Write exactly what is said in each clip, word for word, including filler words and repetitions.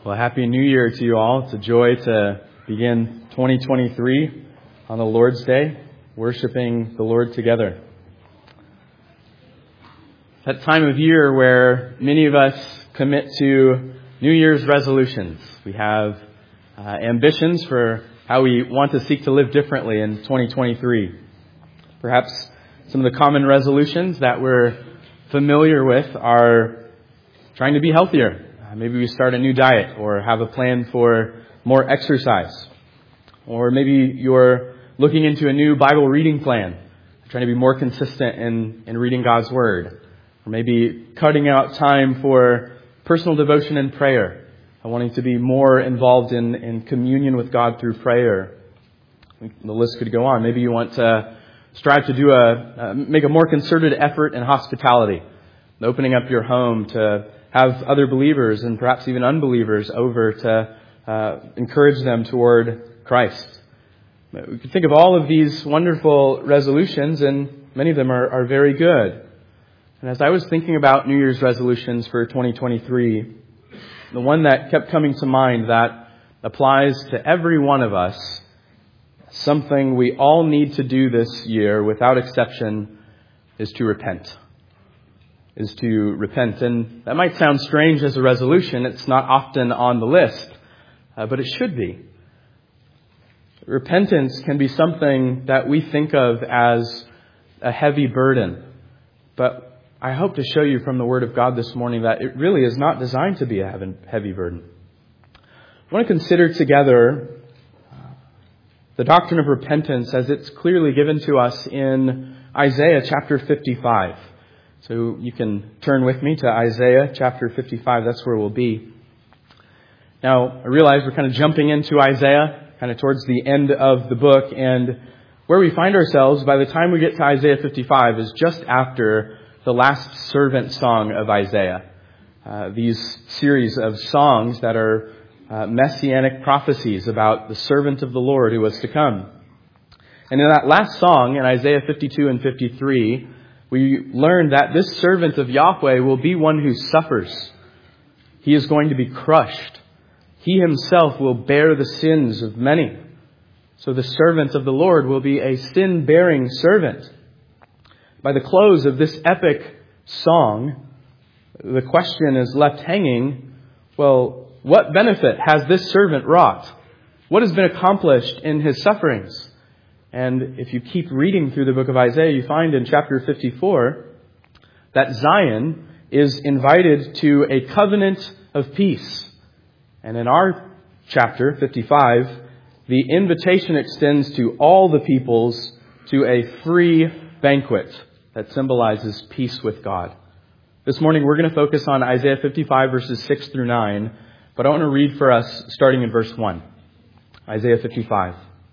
Well, Happy New Year to you all. It's a joy to begin twenty twenty-three on the Lord's Day, worshiping the Lord together. That time of year where many of us commit to New Year's resolutions. We have uh, ambitions for how we want to seek to live differently in twenty twenty-three. Perhaps some of the common resolutions that we're familiar with are trying to be healthier. Maybe we start a new diet or have a plan for more exercise. Or maybe you're looking into a new Bible reading plan, trying to be more consistent in, in reading God's Word. Or maybe cutting out time for personal devotion and prayer, wanting to be more involved in, in communion with God through prayer. The list could go on. Maybe you want to strive to do a, uh, make a more concerted effort in hospitality, opening up your home to have other believers and perhaps even unbelievers over to uh, encourage them toward Christ. We can think of all of these wonderful resolutions, and many of them are, are very good. And as I was thinking about New Year's resolutions for twenty twenty-three, the one that kept coming to mind that applies to every one of us, something we all need to do this year without exception, is to repent. is to repent. And that might sound strange as a resolution. It's not often on the list, uh, but it should be. Repentance can be something that we think of as a heavy burden. But I hope to show you from the Word of God this morning that it really is not designed to be a heavy burden. I want to consider together the doctrine of repentance as it's clearly given to us in Isaiah chapter fifty-five. So you can turn with me to Isaiah chapter fifty-five. That's where we'll be. Now, I realize we're kind of jumping into Isaiah, kind of towards the end of the book. And where we find ourselves by the time we get to Isaiah fifty-five is just after the last servant song of Isaiah. Uh, these series of songs that are uh, messianic prophecies about the servant of the Lord who was to come. And in that last song, in Isaiah fifty-two and fifty-three, we learn that this servant of Yahweh will be one who suffers. He is going to be crushed. He himself will bear the sins of many. So the servant of the Lord will be a sin-bearing servant. By the close of this epic song, the question is left hanging, well, what benefit has this servant wrought? What has been accomplished in his sufferings? And if you keep reading through the book of Isaiah, you find in chapter fifty-four that Zion is invited to a covenant of peace. And in our chapter fifty-five, the invitation extends to all the peoples to a free banquet that symbolizes peace with God. This morning we're going to focus on Isaiah fifty-five verses six through nine, but I want to read for us starting in verse one. Isaiah fifty-five.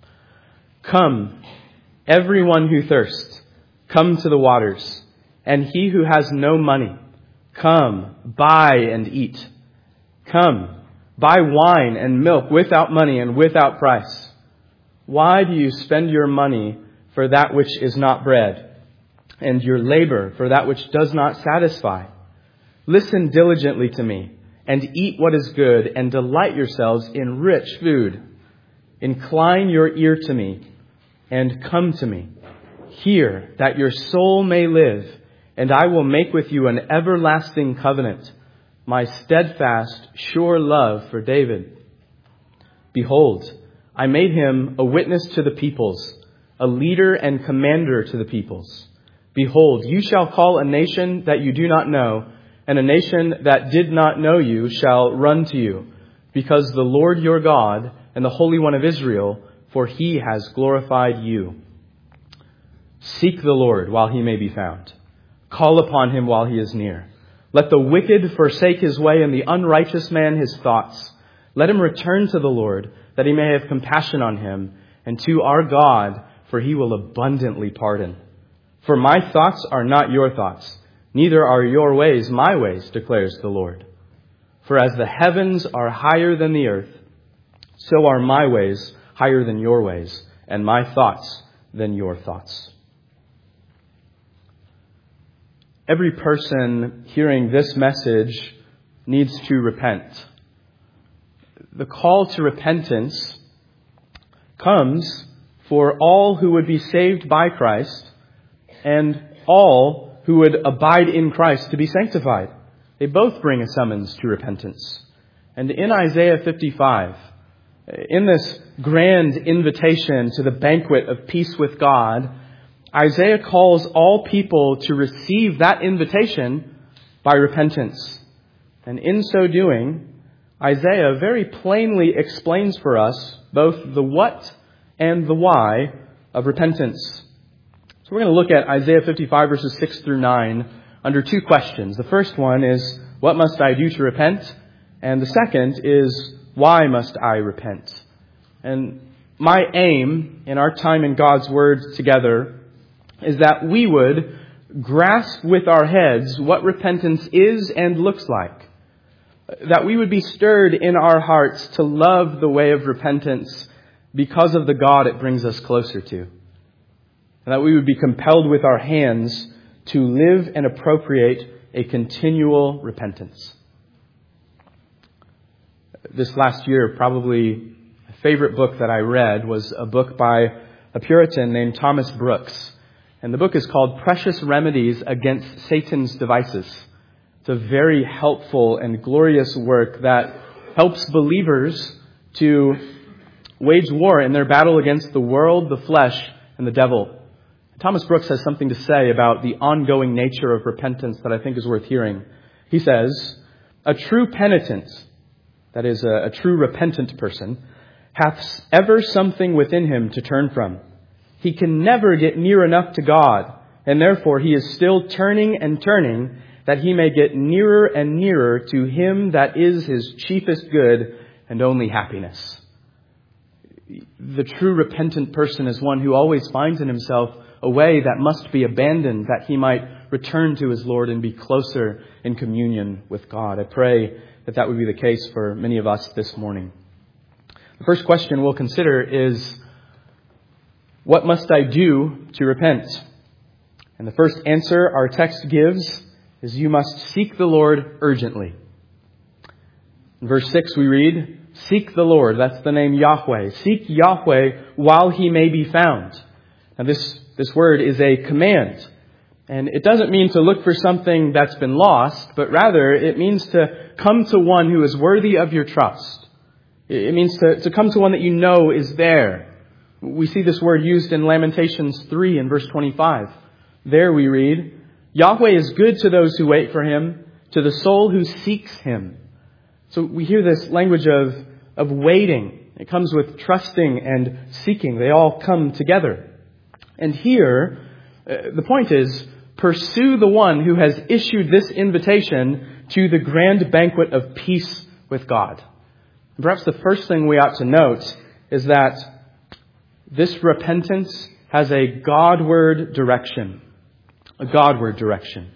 Come, everyone who thirsts, come to the waters, and he who has no money, come, buy and eat. Come, buy wine and milk without money and without price. Why do you spend your money for that which is not bread, and your labor for that which does not satisfy? Listen diligently to me, and eat what is good, and delight yourselves in rich food. Incline your ear to me, and come to me. Hear, that your soul may live, and I will make with you an everlasting covenant, my steadfast, sure love for David. Behold, I made him a witness to the peoples, a leader and commander to the peoples. Behold, you shall call a nation that you do not know, and a nation that did not know you shall run to you, because the Lord your God and the Holy One of Israel, for he has glorified you. Seek the Lord while he may be found. Call upon him while he is near. Let the wicked forsake his way and the unrighteous man his thoughts. Let him return to the Lord, that he may have compassion on him, and to our God, for he will abundantly pardon. For my thoughts are not your thoughts, neither are your ways my ways, declares the Lord. For as the heavens are higher than the earth, so are my ways higher than your ways, and my thoughts than your thoughts. Every person hearing this message needs to repent. the call to repentance comes for all who would be saved by Christ and all who would abide in Christ to be sanctified. They both bring a summons to repentance. And in Isaiah fifty-five, in this grand invitation to the banquet of peace with God, Isaiah calls all people to receive that invitation by repentance. And in so doing, Isaiah very plainly explains for us both the what and the why of repentance. So we're going to look at Isaiah fifty-five verses six through nine under two questions. The first one is, what must I do to repent? And the second is, why must I repent? And my aim in our time in God's Word together is that we would grasp with our heads what repentance is and looks like. That we would be stirred in our hearts to love the way of repentance because of the God it brings us closer to. And that we would be compelled with our hands to live and appropriate a continual repentance. This last year, probably a favorite book that I read was a book by a Puritan named Thomas Brooks. And the book is called Precious Remedies Against Satan's Devices. It's a very helpful and glorious work that helps believers to wage war in their battle against the world, the flesh, and the devil. Thomas Brooks has something to say about the ongoing nature of repentance that I think is worth hearing. He says, a true penitent, that is a, a true repentant person, hath ever something within him to turn from. He can never get near enough to God, and therefore he is still turning and turning that he may get nearer and nearer to him that is his chiefest good and only happiness. The true repentant person is one who always finds in himself a way that must be abandoned, that he might return to his Lord and be closer in communion with God. I pray that that would be the case for many of us this morning. The first question we'll consider is, what must I do to repent? And the first answer our text gives is, you must seek the Lord urgently. In verse six we read, seek the Lord. That's the name Yahweh. Seek Yahweh while he may be found. Now this, this word is a command. And it doesn't mean to look for something that's been lost, but rather it means to come to one who is worthy of your trust. It means to, to come to one that you know is there. We see this word used in Lamentations three in verse twenty-five. There we read, Yahweh is good to those who wait for him, to the soul who seeks him. So we hear this language of, of waiting. It comes with trusting and seeking. They all come together. And here, uh, the point is, pursue the one who has issued this invitation to the grand banquet of peace with God. And perhaps the first thing we ought to note is that this repentance has a Godward direction. A Godward direction.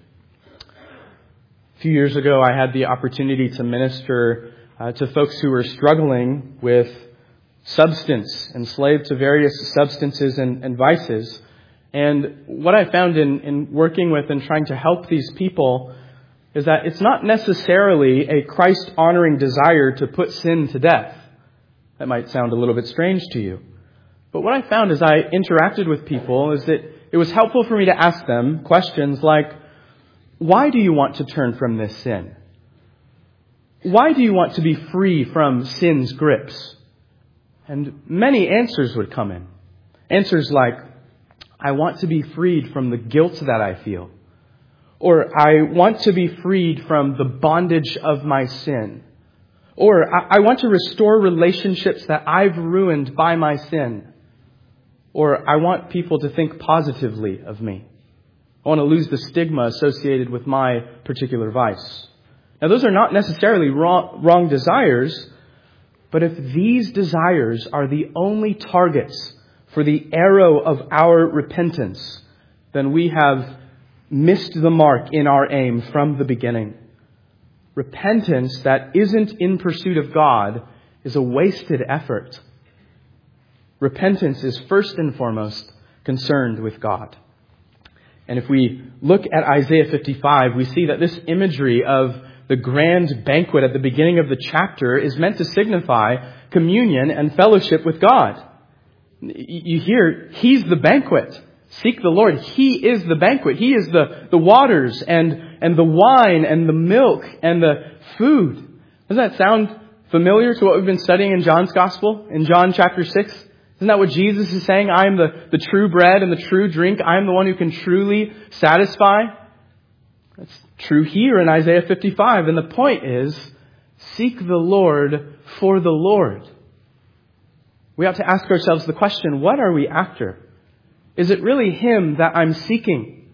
A few years ago, I had the opportunity to minister uh, to folks who were struggling with substance, enslaved to various substances and, and vices. And what I found in, in working with and trying to help these people is that it's not necessarily a Christ-honoring desire to put sin to death. That might sound a little bit strange to you. But what I found as I interacted with people is that it was helpful for me to ask them questions like, why do you want to turn from this sin? Why do you want to be free from sin's grips? And many answers would come in. Answers like, I want to be freed from the guilt that I feel. Or I want to be freed from the bondage of my sin. Or I, I want to restore relationships that I've ruined by my sin. Or I want people to think positively of me. I want to lose the stigma associated with my particular vice. Now, those are not necessarily wrong, wrong desires, but if these desires are the only targets for the arrow of our repentance, then we have missed the mark in our aim from the beginning. Repentance that isn't in pursuit of God is a wasted effort. Repentance is first and foremost concerned with God. And if we look at Isaiah fifty-five, we see that this imagery of the grand banquet at the beginning of the chapter is meant to signify communion and fellowship with God. You hear, He's the banquet. Seek the Lord. He is the banquet. He is the, the waters and, and the wine and the milk and the food. Doesn't that sound familiar to what we've been studying in John's Gospel? In John chapter six? Isn't that what Jesus is saying? I am the, the true bread and the true drink. I am the one who can truly satisfy. That's true here in Isaiah fifty-five. And the point is, seek the Lord for the Lord. We have to ask ourselves the question, what are we after? Is it really Him that I'm seeking?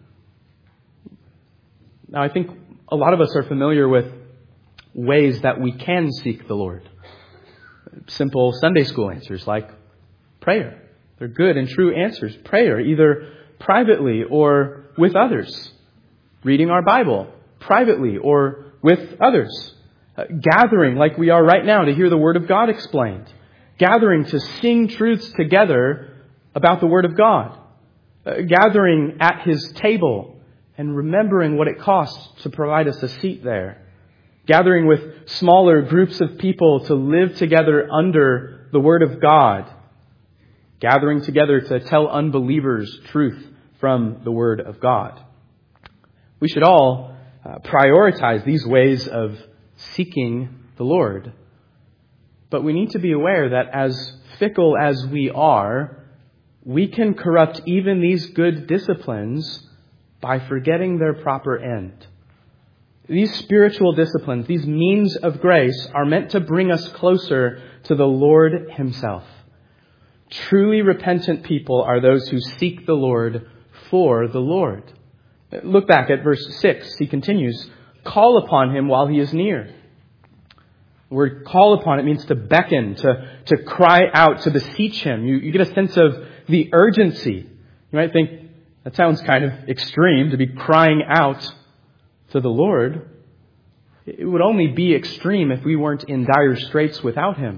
Now, I think a lot of us are familiar with ways that we can seek the Lord. Simple Sunday school answers like prayer. They're good and true answers. Prayer, either privately or with others. Reading our Bible, privately or with others. Uh, gathering like we are right now to hear the Word of God explained. Gathering to sing truths together about the Word of God. Uh, gathering at His table and remembering what it costs to provide us a seat there. Gathering with smaller groups of people to live together under the Word of God. Gathering together to tell unbelievers truth from the Word of God. We should all uh, prioritize these ways of seeking the Lord. But we need to be aware that as fickle as we are, we can corrupt even these good disciplines by forgetting their proper end. These spiritual disciplines, these means of grace, are meant to bring us closer to the Lord Himself. Truly repentant people are those who seek the Lord for the Lord. Look back at verse six. He continues, call upon Him while He is near. The word call upon, it means to beckon, to, to cry out, to beseech Him. You, you get a sense of the urgency. You might think, that sounds kind of extreme, to be crying out to the Lord. It would only be extreme if we weren't in dire straits without Him.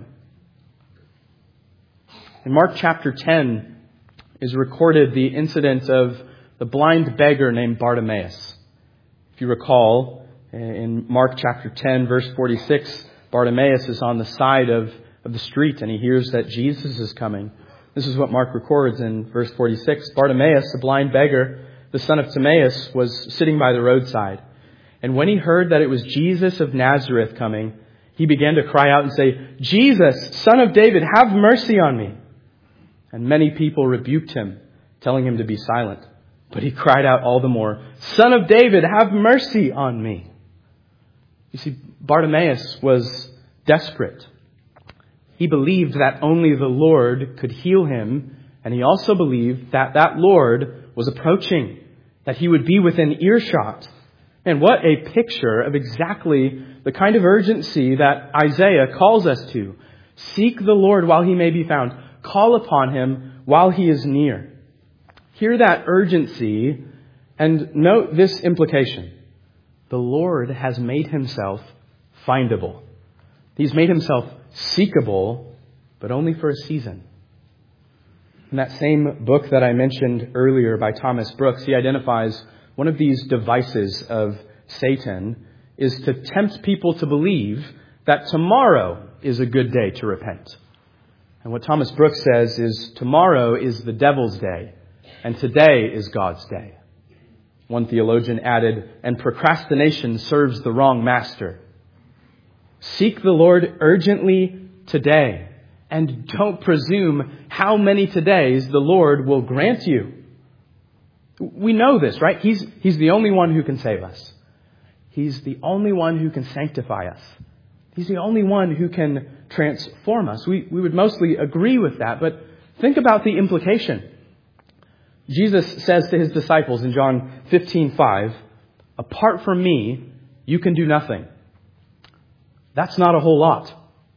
In Mark chapter ten is recorded the incident of the blind beggar named Bartimaeus. If you recall, in Mark chapter ten, verse forty-six, Bartimaeus is on the side of, of the street and he hears that Jesus is coming. This is what Mark records in verse forty-six. Bartimaeus, the blind beggar, the son of Timaeus, was sitting by the roadside. And when he heard that it was Jesus of Nazareth coming, he began to cry out and say, Jesus, Son of David, have mercy on me. And many people rebuked him, telling him to be silent. But he cried out all the more, Son of David, have mercy on me. You see, Bartimaeus was desperate. He believed that only the Lord could heal him, and he also believed that that Lord was approaching, that He would be within earshot. And what a picture of exactly the kind of urgency that Isaiah calls us to. Seek the Lord while He may be found. Call upon Him while He is near. Hear that urgency and note this implication. The Lord has made Himself findable. He's made Himself seekable, but only for a season. In that same book that I mentioned earlier by Thomas Brooks, he identifies one of these devices of Satan is to tempt people to believe that tomorrow is a good day to repent. And what Thomas Brooks says is tomorrow is the devil's day, and today is God's day. One theologian added, and procrastination serves the wrong master. Seek the Lord urgently today, and don't presume how many todays the Lord will grant you. We know this, right? He's, he's the only one who can save us. He's the only one who can sanctify us. He's the only one who can transform us. We, we would mostly agree with that, but think about the implication. Jesus says to His disciples in John fifteen five, apart from me, you can do nothing. That's not a whole lot.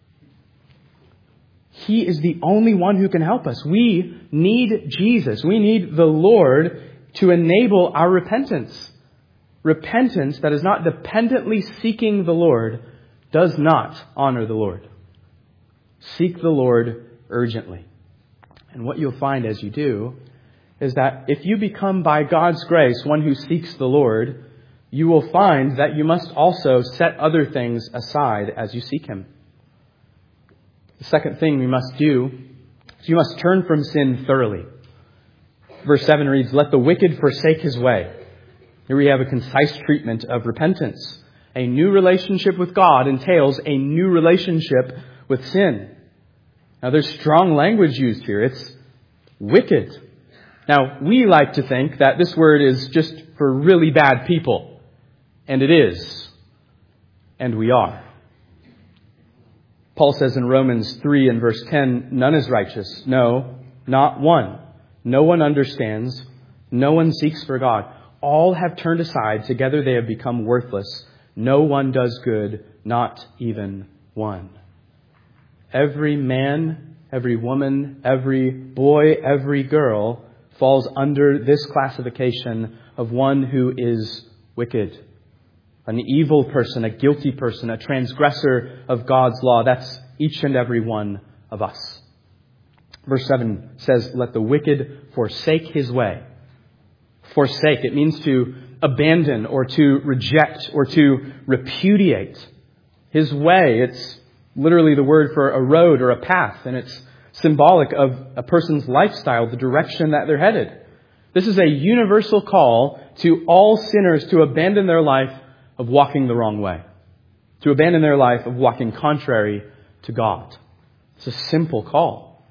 He is the only one who can help us. We need Jesus. We need the Lord to enable our repentance. Repentance that is not dependently seeking the Lord does not honor the Lord. Seek the Lord urgently. And what you'll find as you do is that if you become by God's grace one who seeks the Lord, you will find that you must also set other things aside as you seek Him. The second thing we must do is you must turn from sin thoroughly. Verse seven reads, "Let the wicked forsake his way." Here we have a concise treatment of repentance. A new relationship with God entails a new relationship with sin. Now there's strong language used here. It's wicked. Now we like to think that this word is just for really bad people. And it is. And we are. Paul says in Romans three and verse ten, "None is righteous. No, not one. No one understands. No one seeks for God. All have turned aside. Together they have become worthless. No one does good, not even one." Every man, every woman, every boy, every girl falls under this classification of one who is wicked. An evil person, a guilty person, a transgressor of God's law. That's each and every one of us. Verse seven says, "Let the wicked forsake his way." Forsake, it means to abandon or to reject or to repudiate. His way, it's literally the word for a road or a path, and it's symbolic of a person's lifestyle, the direction that they're headed. This is a universal call to all sinners to abandon their life of walking the wrong way, to abandon their life of walking contrary to God. It's a simple call.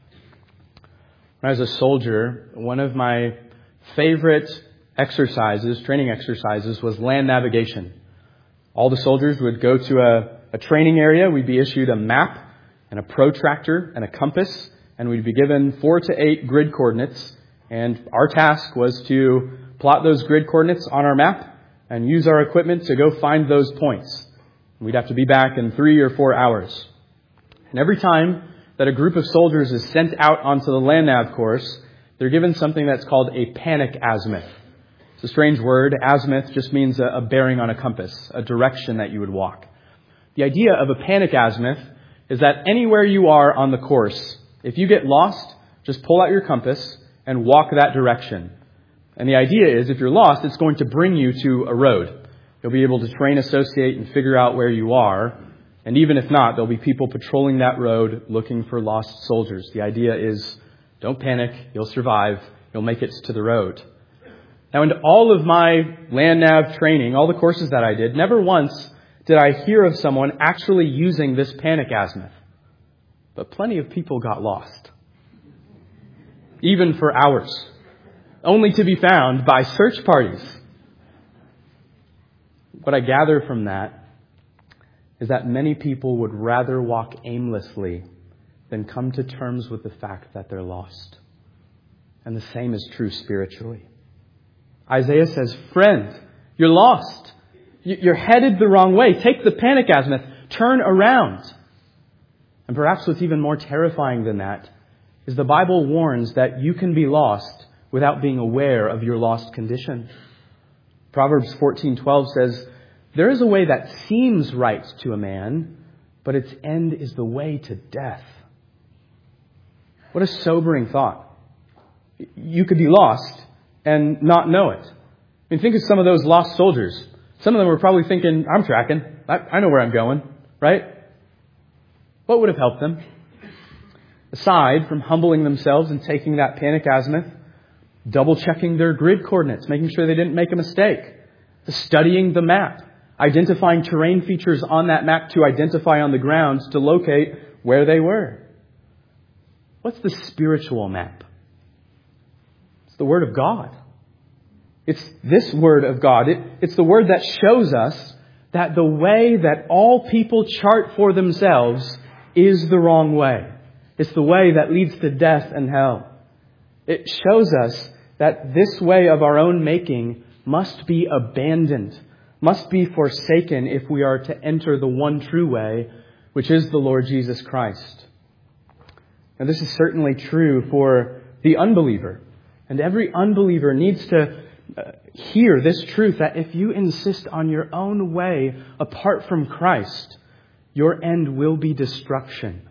When I was a soldier, one of my favorite exercises, training exercises, was land navigation. All the soldiers would go to a, a training area. We'd be issued a map and a protractor and a compass, and we'd be given four to eight grid coordinates. And our task was to plot those grid coordinates on our map and use our equipment to go find those points. We'd have to be back in three or four hours. And every time that a group of soldiers is sent out onto the land nav course, they're given something that's called a panic azimuth. It's a strange word. Azimuth just means a, a bearing on a compass, a direction that you would walk. The idea of a panic azimuth is that anywhere you are on the course, if you get lost, just pull out your compass and walk that direction. And the idea is, if you're lost, it's going to bring you to a road. You'll be able to train, associate, and figure out where you are. And even if not, there'll be people patrolling that road looking for lost soldiers. The idea is, don't panic, you'll survive, you'll make it to the road. Now, in all of my land nav training, all the courses that I did, never once did I hear of someone actually using this panic azimuth. But plenty of people got lost. Even for hours. Only to be found by search parties. What I gather from that is that many people would rather walk aimlessly than come to terms with the fact that they're lost. And the same is true spiritually. Isaiah says, "Friend, you're lost. You're headed the wrong way. Take the panic azimuth. Turn around." And perhaps what's even more terrifying than that is the Bible warns that you can be lost without being aware of your lost condition. Proverbs fourteen twelve says, "There is a way that seems right to a man, but its end is the way to death." What a sobering thought. You could be lost and not know it. I mean, think of some of those lost soldiers. Some of them were probably thinking, "I'm tracking. I, I know where I'm going," right? What would have helped them? Aside from humbling themselves and taking that panic azimuth, double-checking their grid coordinates, making sure they didn't make a mistake, studying the map, identifying terrain features on that map to identify on the ground to locate where they were. What's the spiritual map? It's the Word of God. It's this Word of God. It, it's the Word that shows us that the way that all people chart for themselves is the wrong way. It's the way that leads to death and hell. It shows us that this way of our own making must be abandoned, must be forsaken if we are to enter the one true way, which is the Lord Jesus Christ. And this is certainly true for the unbeliever. And every unbeliever needs to hear this truth, that if you insist on your own way apart from Christ, your end will be destruction.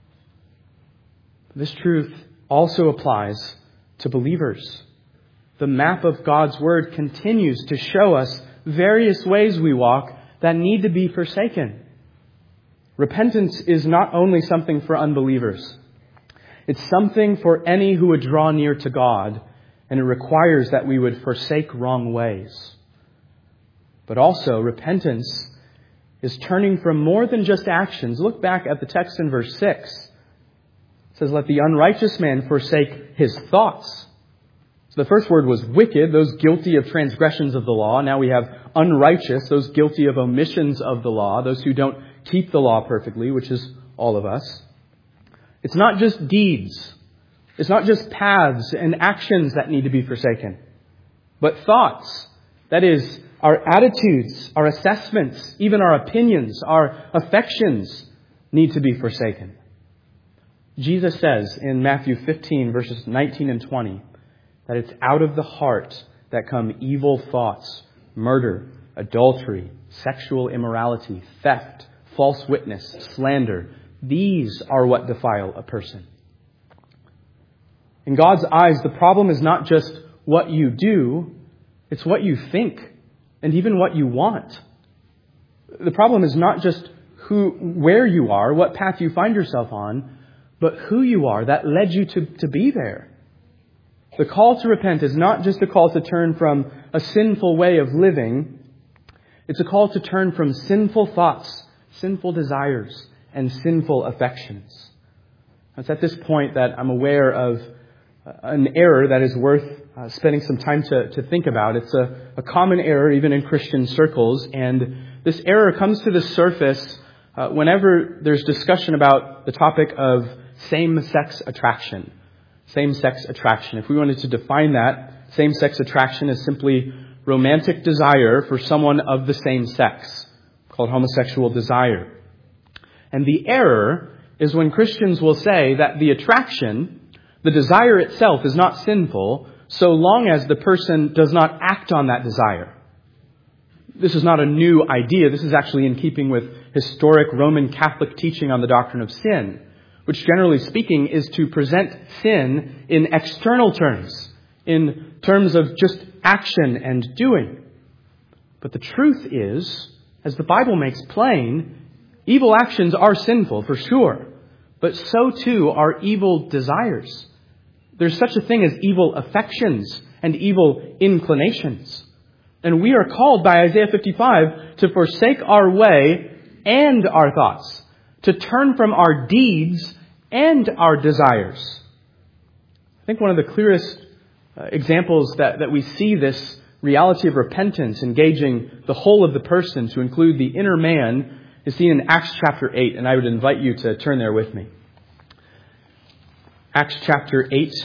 This truth also applies to believers. The map of God's Word continues to show us various ways we walk that need to be forsaken. Repentance is not only something for unbelievers. It's something for any who would draw near to God, and it requires that we would forsake wrong ways. But also, repentance is turning from more than just actions. Look back at the text in verse six. It says, let the unrighteous man forsake his thoughts. So the first word was wicked, those guilty of transgressions of the law. Now we have unrighteous, those guilty of omissions of the law, those who don't keep the law perfectly, which is all of us. It's not just deeds. It's not just paths and actions that need to be forsaken, but thoughts. That is, our attitudes, our assessments, even our opinions, our affections need to be forsaken. Jesus says in Matthew fifteen, verses nineteen and twenty, that it's out of the heart that come evil thoughts, murder, adultery, sexual immorality, theft, false witness, slander. These are what defile a person. In God's eyes, the problem is not just what you do, it's what you think and even what you want. The problem is not just who, where you are, what path you find yourself on, but who you are that led you to, to be there. The call to repent is not just a call to turn from a sinful way of living. It's a call to turn from sinful thoughts, sinful desires, and sinful affections. It's at this point that I'm aware of an error that is worth uh, spending some time to, to think about. It's a, a common error even in Christian circles, and this error comes to the surface uh, whenever there's discussion about the topic of same-sex attraction. Same-sex attraction. If we wanted to define that, same-sex attraction is simply romantic desire for someone of the same sex, called homosexual desire. And the error is when Christians will say that the attraction, the desire itself, is not sinful so long as the person does not act on that desire. This is not a new idea. This is actually in keeping with historic Roman Catholic teaching on the doctrine of sin, which generally speaking is to present sin in external terms, in terms of just action and doing. But the truth is, as the Bible makes plain, evil actions are sinful for sure, but so too are evil desires. There's such a thing as evil affections and evil inclinations. And we are called by Isaiah fifty-five to forsake our way and our thoughts, to turn from our deeds and our desires. I think one of the clearest uh, examples that, that we see this reality of repentance engaging the whole of the person to include the inner man is seen in Acts chapter eight, and I would invite you to turn there with me. Acts chapter eight.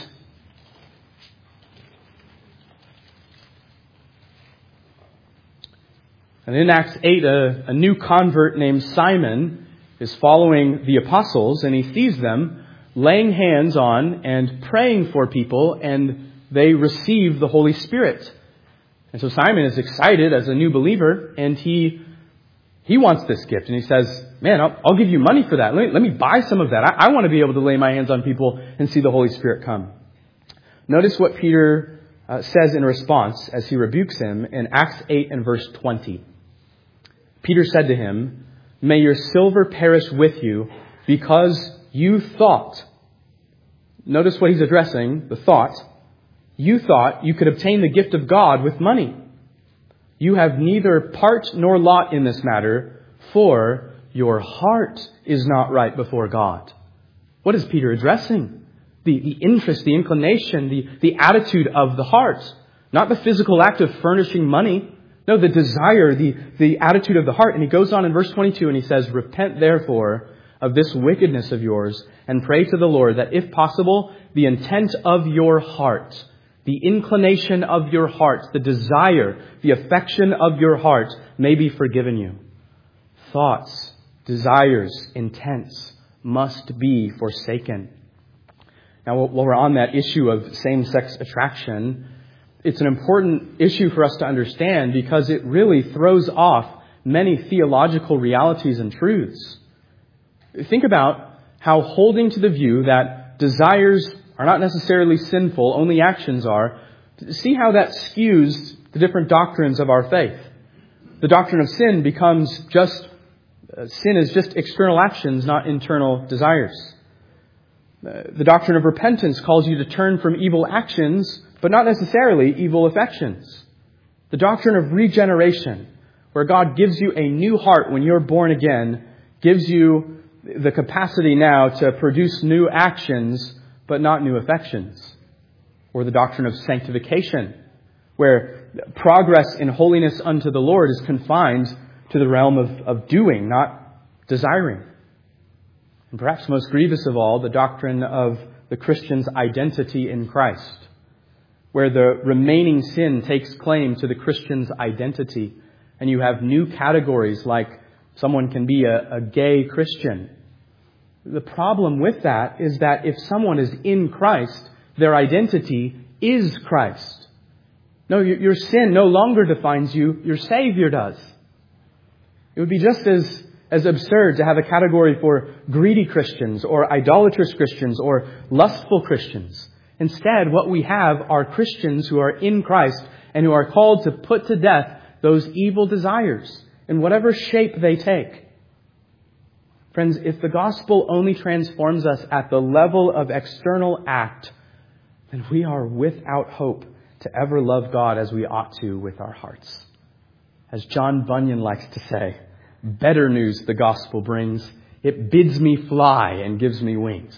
And in Acts eight, a, a new convert named Simon is following the apostles, and he sees them laying hands on and praying for people, and they receive the Holy Spirit. And so Simon is excited as a new believer, and he he wants this gift. And he says, man, I'll, I'll give you money for that. Let me, let me buy some of that. I, I want to be able to lay my hands on people and see the Holy Spirit come. Notice what Peter uh, says in response as he rebukes him in Acts eight and verse twenty. Peter said to him, may your silver perish with you because you thought. Notice what he's addressing, the thought. You thought you could obtain the gift of God with money. You have neither part nor lot in this matter, for your heart is not right before God. What is Peter addressing? The, the interest, the inclination, the, the attitude of the heart. Not the physical act of furnishing money. No, the desire, the, the attitude of the heart. And he goes on in verse twenty-two and he says, repent therefore of this wickedness of yours and pray to the Lord that if possible, the intent of your heart, the inclination of your heart, the desire, the affection of your heart may be forgiven you. Thoughts, desires, intents must be forsaken. Now, while we're on that issue of same-sex attraction, it's an important issue for us to understand because it really throws off many theological realities and truths. Think about how holding to the view that desires are not necessarily sinful, only actions are. See how that skews the different doctrines of our faith. The doctrine of sin becomes just, uh, sin is just external actions, not internal desires. Uh, the doctrine of repentance calls you to turn from evil actions, but not necessarily evil affections. The doctrine of regeneration, where God gives you a new heart when you're born again, gives you the capacity now to produce new actions, but not new affections. Or the doctrine of sanctification, where progress in holiness unto the Lord is confined to the realm of, of doing, not desiring. And perhaps most grievous of all, the doctrine of the Christian's identity in Christ, where the remaining sin takes claim to the Christian's identity, and you have new categories like someone can be a, a gay Christian. The problem with that is that if someone is in Christ, their identity is Christ. No, your sin no longer defines you, your Savior does. It would be just as, as absurd to have a category for greedy Christians or idolatrous Christians or lustful Christians. Instead, what we have are Christians who are in Christ and who are called to put to death those evil desires in whatever shape they take. Friends, if the gospel only transforms us at the level of external act, then we are without hope to ever love God as we ought to with our hearts. As John Bunyan likes to say, better news the gospel brings. It bids me fly and gives me wings.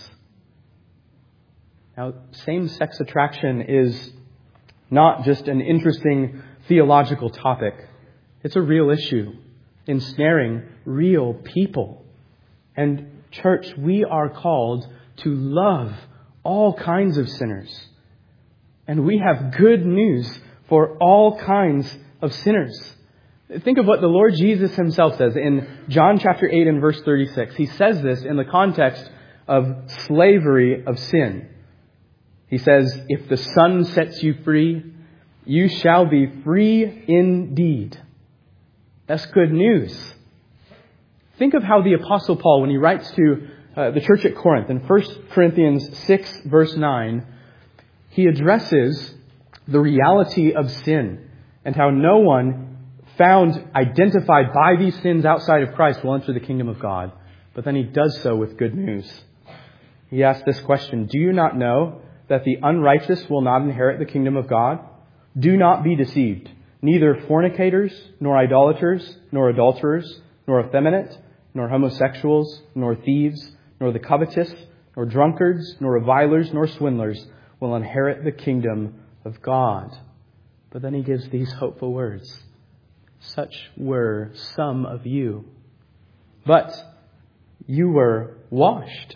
Now, same-sex attraction is not just an interesting theological topic. It's a real issue, ensnaring real people. And church, we are called to love all kinds of sinners. And we have good news for all kinds of sinners. Think of what the Lord Jesus himself says in John chapter eight and verse thirty-six. He says this in the context of slavery of sin. He says, if the Son sets you free, you shall be free indeed. That's good news. Think of how the Apostle Paul, when he writes to uh, the church at Corinth in First Corinthians six, verse nine, he addresses the reality of sin and how no one found identified by these sins outside of Christ will enter the kingdom of God. But then he does so with good news. He asks this question, do you not know that the unrighteous will not inherit the kingdom of God? Do not be deceived. Neither fornicators, nor idolaters, nor adulterers, nor effeminate, nor homosexuals, nor thieves, nor the covetous, nor drunkards, nor revilers, nor swindlers will inherit the kingdom of God. But then he gives these hopeful words. Such were some of you. But you were washed.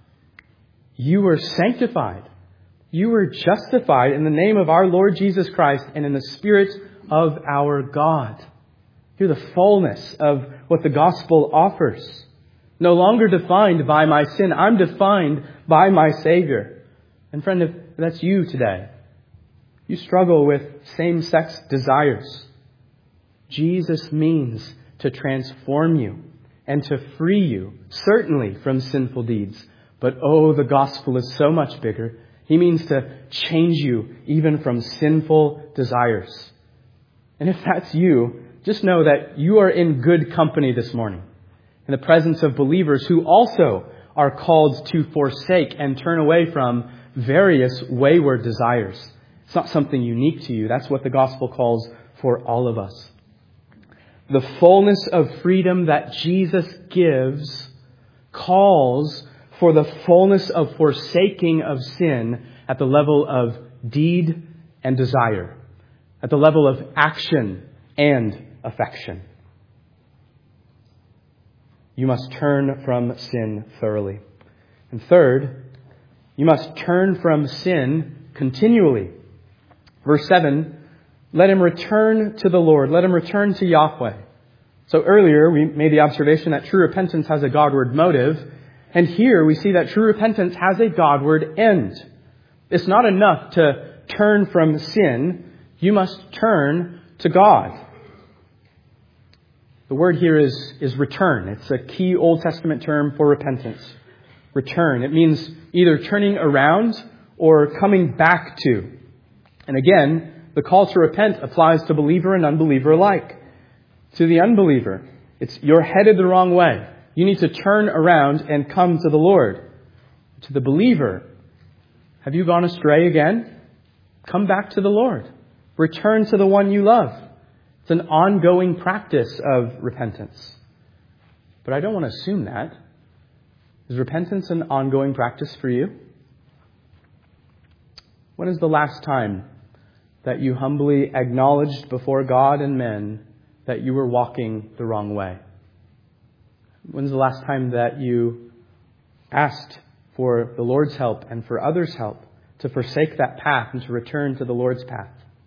You were sanctified. You were justified in the name of our Lord Jesus Christ and in the Spirit of our God. Hear the fullness of what the gospel offers. No longer defined by my sin. I'm defined by my Savior. And friend, if that's you today, you struggle with same-sex desires, Jesus means to transform you and to free you, certainly from sinful deeds. But oh, the gospel is so much bigger. He means to change you even from sinful desires. And if that's you, just know that you are in good company this morning, in the presence of believers who also are called to forsake and turn away from various wayward desires. It's not something unique to you. That's what the gospel calls for all of us. The fullness of freedom that Jesus gives calls for the fullness of forsaking of sin at the level of deed and desire, at the level of action and affection. You must turn from sin thoroughly. And third, you must turn from sin continually. Verse seven, let him return to the Lord. Let him return to Yahweh. So earlier we made the observation that true repentance has a Godward motive. And here we see that true repentance has a Godward end. It's not enough to turn from sin. You must turn to God. The word here is, is return. It's a key Old Testament term for repentance. Return. It means either turning around or coming back to. And again, the call to repent applies to believer and unbeliever alike. To the unbeliever, it's you're headed the wrong way. You need to turn around and come to the Lord. To the believer, have you gone astray again? Come back to the Lord. Return to the one you love. It's an ongoing practice of repentance. But I don't want to assume that. Is repentance an ongoing practice for you? When is the last time that you humbly acknowledged before God and men that you were walking the wrong way? When's the last time that you asked for the Lord's help and for others' help to forsake that path and to return to the Lord's path?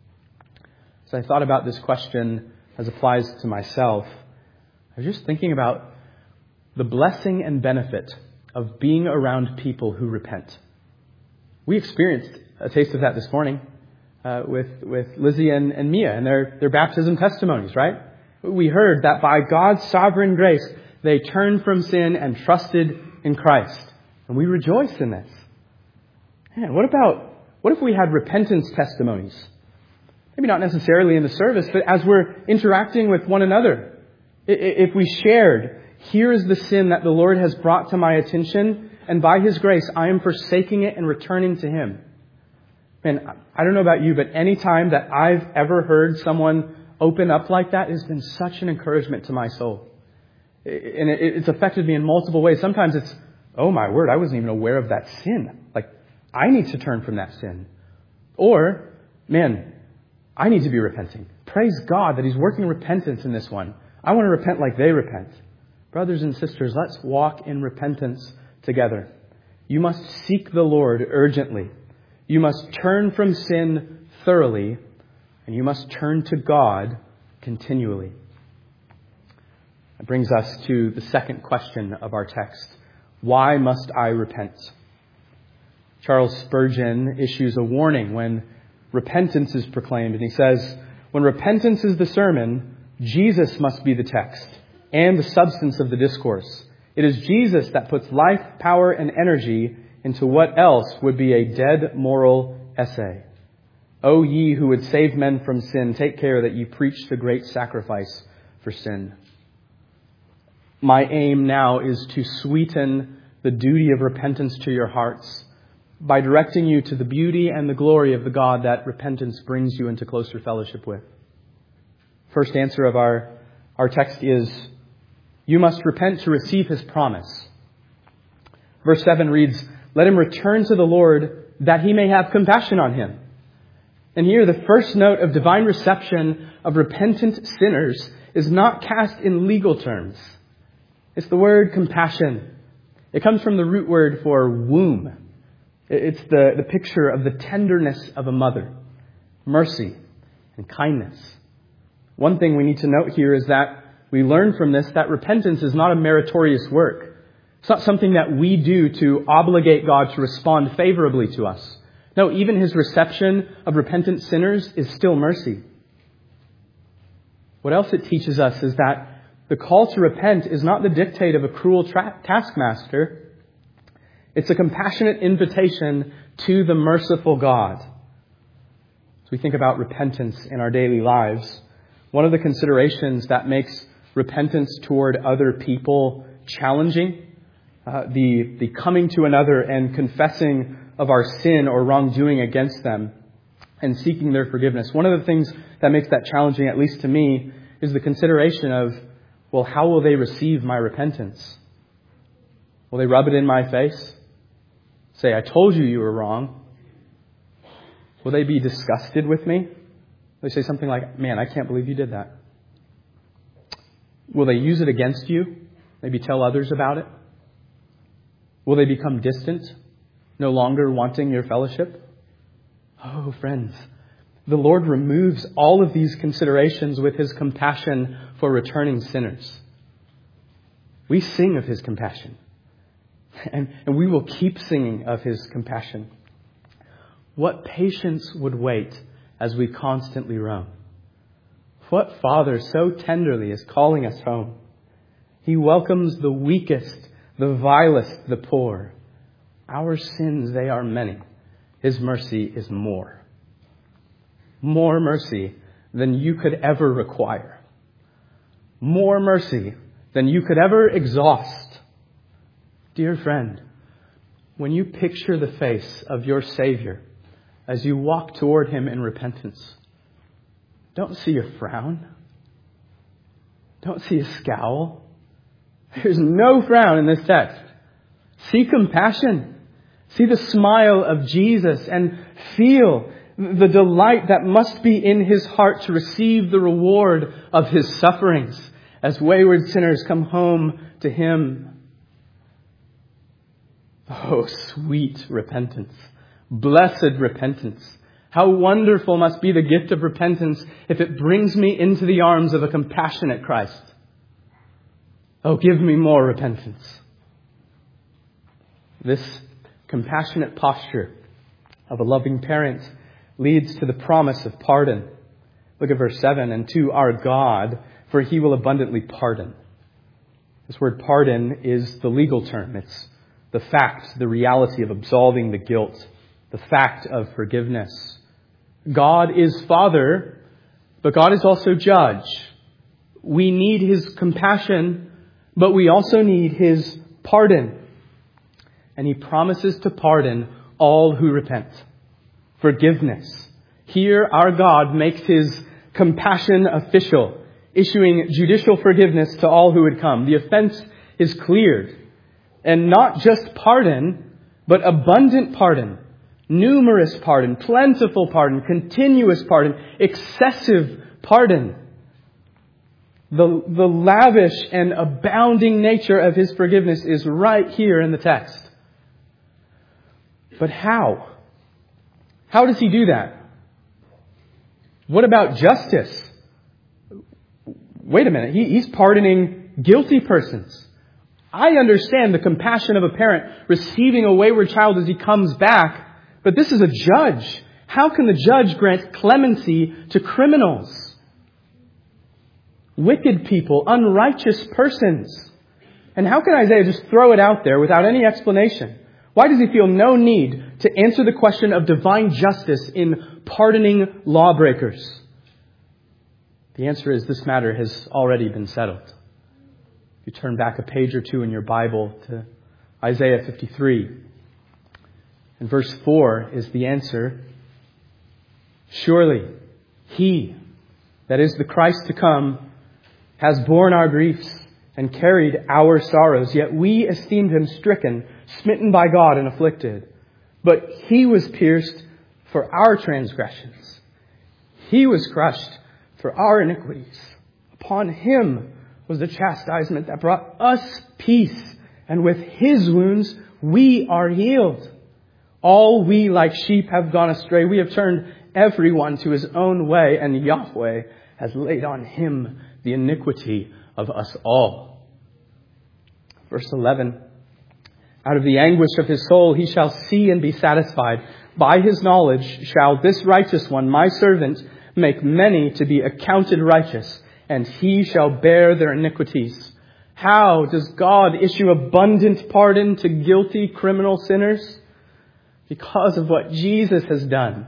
As I thought about this question as applies to myself, I was just thinking about the blessing and benefit of being around people who repent. We experienced a taste of that this morning uh, with, with Lizzie and, and Mia and their, their baptism testimonies, right? We heard that by God's sovereign grace, they turned from sin and trusted in Christ. And we rejoice in this. Man, what about, what if we had repentance testimonies? Maybe not necessarily in the service, but as we're interacting with one another. If we shared, here is the sin that the Lord has brought to my attention, and by His grace, I am forsaking it and returning to Him. Man, I don't know about you, but any time that I've ever heard someone open up like that, has been such an encouragement to my soul. And it's affected me in multiple ways. Sometimes it's, oh my word, I wasn't even aware of that sin. Like, I need to turn from that sin. Or, man, I need to be repenting. Praise God that He's working repentance in this one. I want to repent like they repent. Brothers and sisters, let's walk in repentance together. You must seek the Lord urgently. You must turn from sin thoroughly, and you must turn to God continually. That brings us to the second question of our text. Why must I repent? Charles Spurgeon issues a warning when repentance is proclaimed, and he says, when repentance is the sermon, Jesus must be the text and the substance of the discourse. It is Jesus that puts life, power, and energy into what else would be a dead moral essay. O ye who would save men from sin, take care that ye preach the great sacrifice for sin. My aim now is to sweeten the duty of repentance to your hearts by directing you to the beauty and the glory of the God that repentance brings you into closer fellowship with. First answer of our, our text is, you must repent to receive His promise. Verse seven reads, let him return to the Lord that He may have compassion on him. And here the first note of divine reception of repentant sinners is not cast in legal terms. It's the word compassion. It comes from the root word for womb. It's the, the picture of the tenderness of a mother, mercy and kindness. One thing we need to note here is that we learn from this that repentance is not a meritorious work. It's not something that we do to obligate God to respond favorably to us. No, even His reception of repentant sinners is still mercy. What else it teaches us is that the call to repent is not the dictate of a cruel tra- taskmaster. It's a compassionate invitation to the merciful God. As we think about repentance in our daily lives, one of the considerations that makes repentance toward other people challenging, uh, the, the coming to another and confessing of our sin or wrongdoing against them and seeking their forgiveness. One of the things that makes that challenging, at least to me, is the consideration of, well, how will they receive my repentance? Will they rub it in my face? Say, I told you you were wrong. Will they be disgusted with me? Will they say something like, man, I can't believe you did that? Will they use it against you? Maybe tell others about it? Will they become distant, no longer wanting your fellowship? Oh, friends, the Lord removes all of these considerations with His compassion for returning sinners. We sing of His compassion, and, and we will keep singing of His compassion. What patience would wait as we constantly roam? What Father so tenderly is calling us home? He welcomes the weakest, the vilest, the poor. Our sins, they are many. His mercy is more. More mercy than you could ever require. more mercy than you could ever exhaust. Dear friend, when you picture the face of your Savior as you walk toward Him in repentance, don't see a frown. Don't see a scowl. There's no frown in this text. See compassion. See the smile of Jesus and feel the delight that must be in His heart to receive the reward of His sufferings as wayward sinners come home to Him. Oh, sweet repentance. Blessed repentance. How wonderful must be the gift of repentance if it brings me into the arms of a compassionate Christ. Oh, give me more repentance. This compassionate posture of a loving parent leads to the promise of pardon. Look at verse seven. And to our God, for He will abundantly pardon. This word pardon is the legal term. It's the fact, the reality of absolving the guilt, the fact of forgiveness. God is Father, but God is also Judge. We need His compassion, but we also need His pardon. And He promises to pardon all who repent. Forgiveness. Here our God makes His compassion official, issuing judicial forgiveness to all who would come. The offense is cleared. And not just pardon, but abundant pardon, numerous pardon, plentiful pardon, continuous pardon, excessive pardon. The, the lavish and abounding nature of His forgiveness is right here in the text. But how? How does He do that? What about justice? Wait a minute. He, he's pardoning guilty persons. I understand the compassion of a parent receiving a wayward child as he comes back, but this is a judge. How can the judge grant clemency to criminals? Wicked people, unrighteous persons. And how can Isaiah just throw it out there without any explanation? Why does he feel no need to answer the question of divine justice in pardoning lawbreakers? The answer is this matter has already been settled. You turn back a page or two in your Bible to Isaiah fifty-three. And verse four is the answer. Surely He, that is the Christ to come, has borne our griefs and carried our sorrows. Yet we esteemed Him stricken, smitten by God and afflicted. But He was pierced for our transgressions. He was crushed for our iniquities. Upon Him was the chastisement that brought us peace, and with His wounds we are healed. All we like sheep have gone astray. We have turned everyone to his own way, and Yahweh has laid on Him the iniquity of us all. Verse eleven. Out of the anguish of His soul He shall see and be satisfied. By His knowledge shall this righteous one, my servant, make many to be accounted righteous, and He shall bear their iniquities. How does God issue abundant pardon to guilty criminal sinners? Because of what Jesus has done.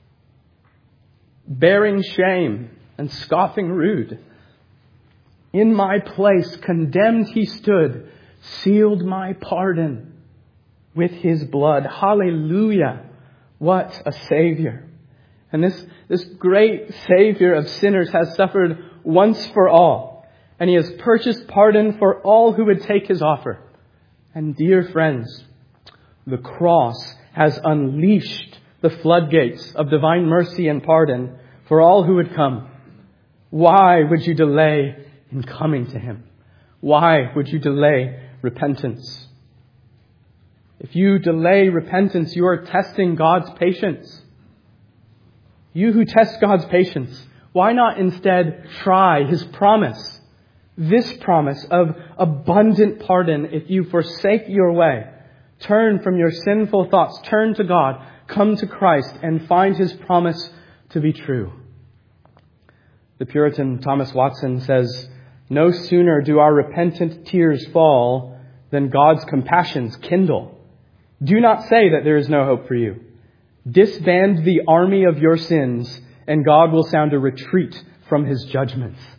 Bearing shame and scoffing rude. In my place, condemned He stood, sealed my pardon with His blood. Hallelujah. What a Savior. And this, this great Savior of sinners has suffered once for all. And He has purchased pardon for all who would take His offer. And dear friends, the cross has unleashed the floodgates of divine mercy and pardon for all who would come. Why would you delay in coming to Him? Why would you delay repentance? If you delay repentance, you are testing God's patience. You who test God's patience, why not instead try His promise? This promise of abundant pardon if you forsake your way, turn from your sinful thoughts, turn to God, come to Christ, and find His promise to be true. The Puritan Thomas Watson says, "No sooner do our repentant tears fall than God's compassions kindle. Do not say that there is no hope for you. Disband the army of your sins, and God will sound a retreat from His judgments.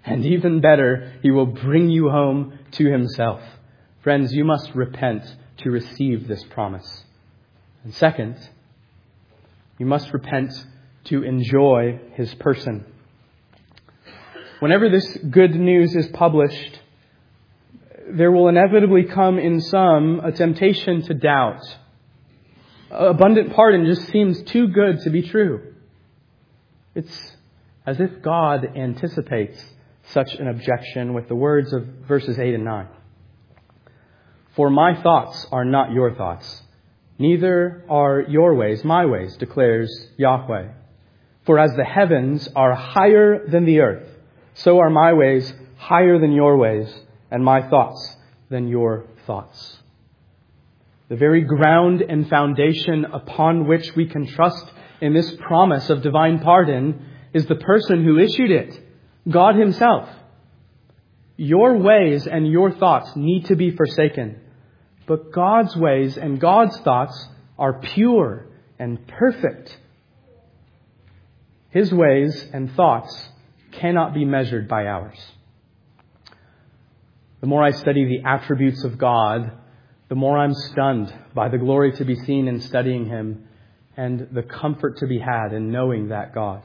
And even better, He will bring you home to Himself. Friends, you must repent to receive this promise. And second, you must repent to enjoy His person. Whenever this good news is published, there will inevitably come in some a temptation to doubt. Abundant pardon just seems too good to be true. It's as if God anticipates such an objection with the words of verses eight and nine. For my thoughts are not your thoughts, neither are your ways my ways, declares Yahweh. For as the heavens are higher than the earth, so are my ways higher than your ways, and my thoughts than your thoughts. The very ground and foundation upon which we can trust in this promise of divine pardon is the person who issued it, God Himself. Your ways and your thoughts need to be forsaken, but God's ways and God's thoughts are pure and perfect. His ways and thoughts cannot be measured by ours. The more I study the attributes of God, the more I'm stunned by the glory to be seen in studying Him and the comfort to be had in knowing that God.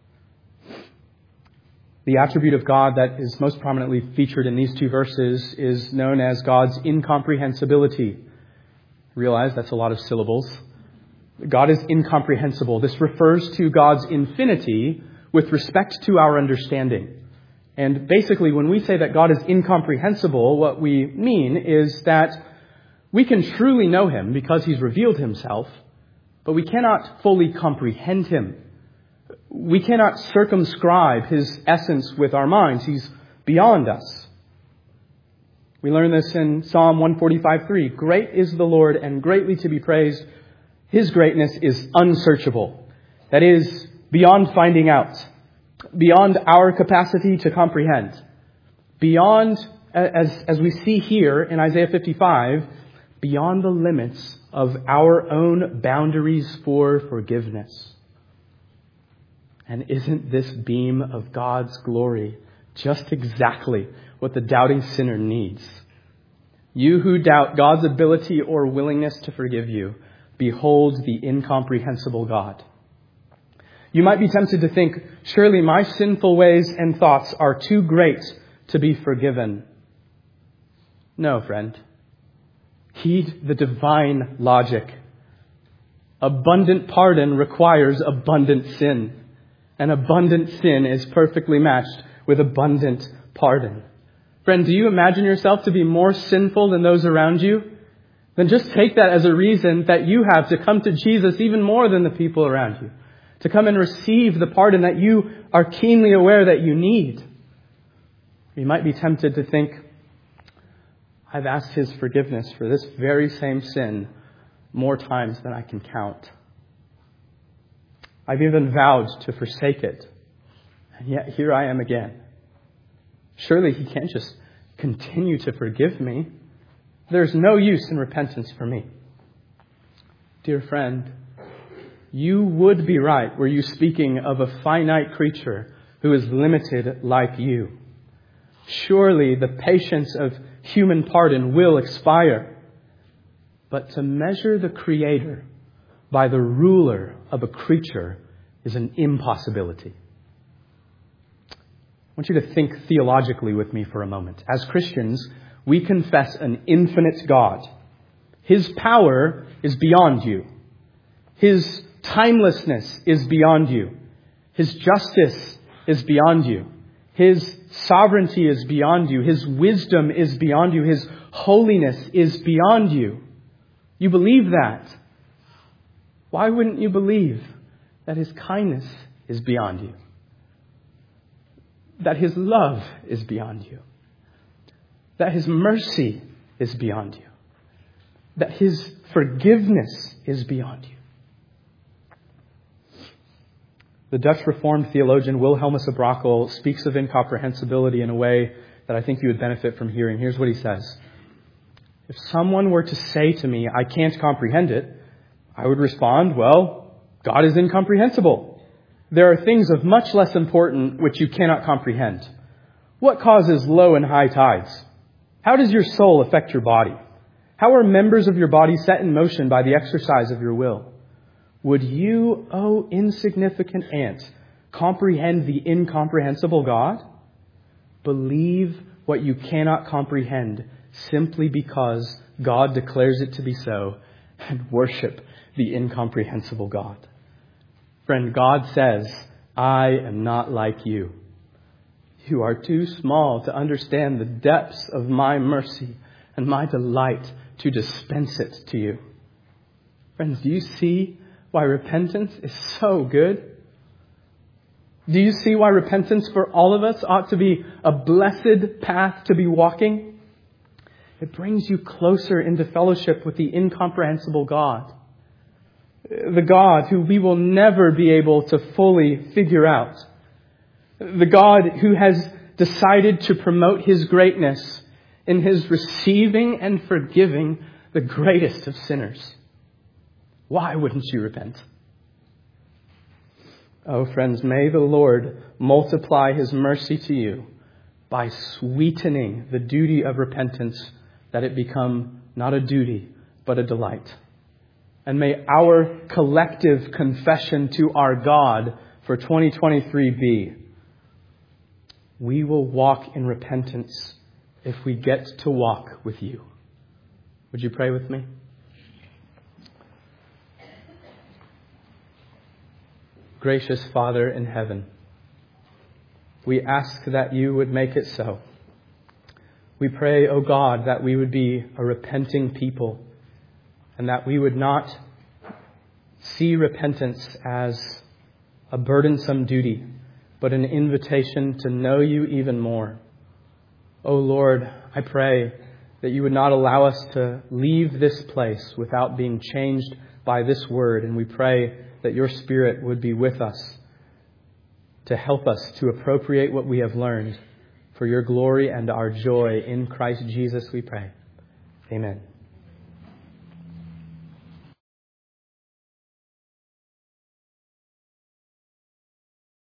The attribute of God that is most prominently featured in these two verses is known as God's incomprehensibility. Realize that's a lot of syllables. God is incomprehensible. This refers to God's infinity with respect to our understanding. And basically, when we say that God is incomprehensible, what we mean is that we can truly know Him because He's revealed Himself, but we cannot fully comprehend Him. We cannot circumscribe His essence with our minds. He's beyond us. We learn this in Psalm one forty-five three. Great is the Lord and greatly to be praised. His greatness is unsearchable. That is, beyond finding out. Beyond our capacity to comprehend. Beyond, as, as we see here in Isaiah fifty-five, beyond the limits of our own boundaries for forgiveness. And isn't this beam of God's glory just exactly what the doubting sinner needs? You who doubt God's ability or willingness to forgive you, behold the incomprehensible God. You might be tempted to think, surely my sinful ways and thoughts are too great to be forgiven. No, friend. Heed the divine logic. Abundant pardon requires abundant sin. And abundant sin is perfectly matched with abundant pardon. Friend, do you imagine yourself to be more sinful than those around you? Then just take that as a reason that you have to come to Jesus even more than the people around you. To come and receive the pardon that you are keenly aware that you need. You might be tempted to think, I've asked His forgiveness for this very same sin more times than I can count. I've even vowed to forsake it. And yet here I am again. Surely He can't just continue to forgive me. There's no use in repentance for me. Dear friend, you would be right were you speaking of a finite creature who is limited like you. Surely the patience of human pardon will expire. But to measure the Creator by the ruler of a creature is an impossibility. I want you to think theologically with me for a moment. As Christians, we confess an infinite God. His power is beyond you. His timelessness is beyond you. His justice is beyond you. His sovereignty is beyond you. His wisdom is beyond you. His holiness is beyond you. You believe that. Why wouldn't you believe that His kindness is beyond you? That His love is beyond you? That His mercy is beyond you? That His forgiveness is beyond you? The Dutch Reformed theologian Wilhelmus à Brakel speaks of incomprehensibility in a way that I think you would benefit from hearing. Here's what he says. If someone were to say to me, I can't comprehend it, I would respond, well, God is incomprehensible. There are things of much less importance which you cannot comprehend. What causes low and high tides? How does your soul affect your body? How are members of your body set in motion by the exercise of your will? Would you, O insignificant ant, comprehend the incomprehensible God? Believe what you cannot comprehend simply because God declares it to be so, and worship the incomprehensible God. Friend, God says, I am not like you. You are too small to understand the depths of my mercy and my delight to dispense it to you. Friends, do you see why repentance is so good? Do you see why repentance for all of us ought to be a blessed path to be walking? It brings you closer into fellowship with the incomprehensible God. The God who we will never be able to fully figure out. The God who has decided to promote His greatness in His receiving and forgiving the greatest of sinners. Why wouldn't you repent? Oh, friends, may the Lord multiply His mercy to you by sweetening the duty of repentance, that it become not a duty, but a delight. And may our collective confession to our God for twenty twenty-three be, we will walk in repentance if we get to walk with you. Would you pray with me? Gracious Father in heaven, we ask that you would make it so. We pray, O God, that we would be a repenting people and that we would not see repentance as a burdensome duty, but an invitation to know you even more. O Lord, I pray that you would not allow us to leave this place without being changed by this word. And we pray that your Spirit would be with us to help us to appropriate what we have learned for your glory and our joy in Christ Jesus, we pray. Amen.